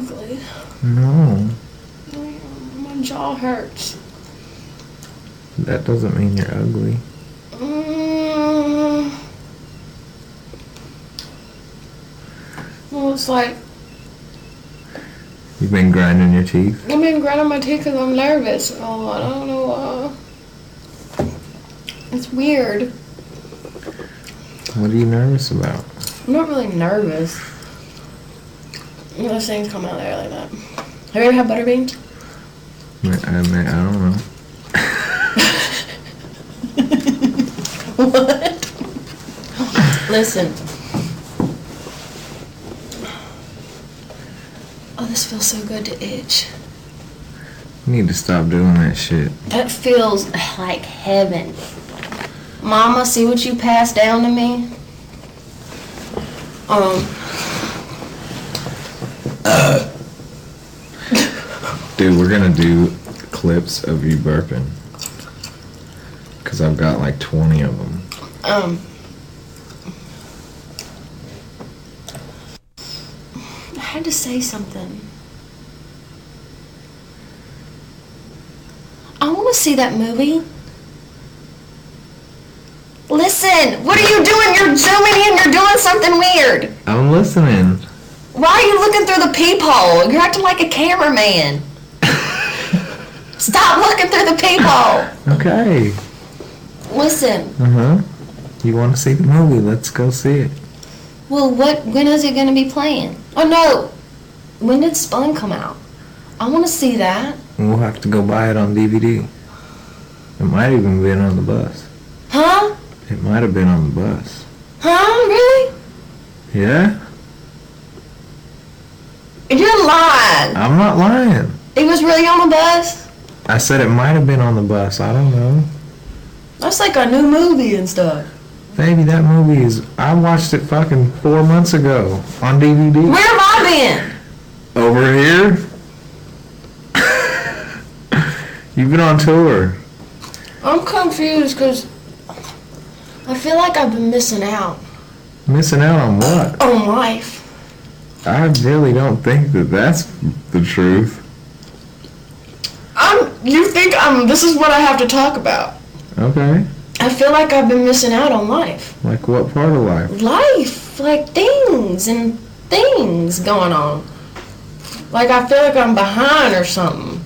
ugly. No. My jaw hurts. That doesn't mean you're ugly. Well, it's like You've been grinding your teeth? I've been grinding my teeth because I'm nervous. Oh, I don't know why. It's weird. What are you nervous about? I'm not really nervous. Those things come out there like that. Have you ever had butter beans? I don't know. What? Listen. Oh, this feels so good to itch. You need to stop doing that shit. That feels like heaven. Mama, see what you passed down to me? Dude, we're gonna do clips of you burping. Cause I've got like 20 of them. I had to say something. I want to see that movie. Listen, what are you doing? You're zooming in. You're doing something weird. I'm listening. Why are you looking through the peephole? You're acting like a cameraman. Stop looking through the peephole. Okay. Listen. Uh-huh. You want to see the movie? Let's go see it. Well, when is it going to be playing? Oh, no. When did Spun come out? I want to see that. We'll have to go buy it on DVD. It might even been on the bus. Huh? It might have been on the bus. Huh? Really? Yeah? You're lying. I'm not lying. It was really on the bus? I said it might have been on the bus. I don't know. That's like a new movie and stuff. Baby, that movie is... I watched it fucking 4 months ago on DVD. Where have I been? Over here? You've been on tour. I'm confused because I feel like I've been missing out. Missing out on what? On life. I really don't think that that's the truth. You think this is what I have to talk about. Okay. I feel like I've been missing out on life. Like what part of life? Life. Like things going on. Like I feel like I'm behind or something.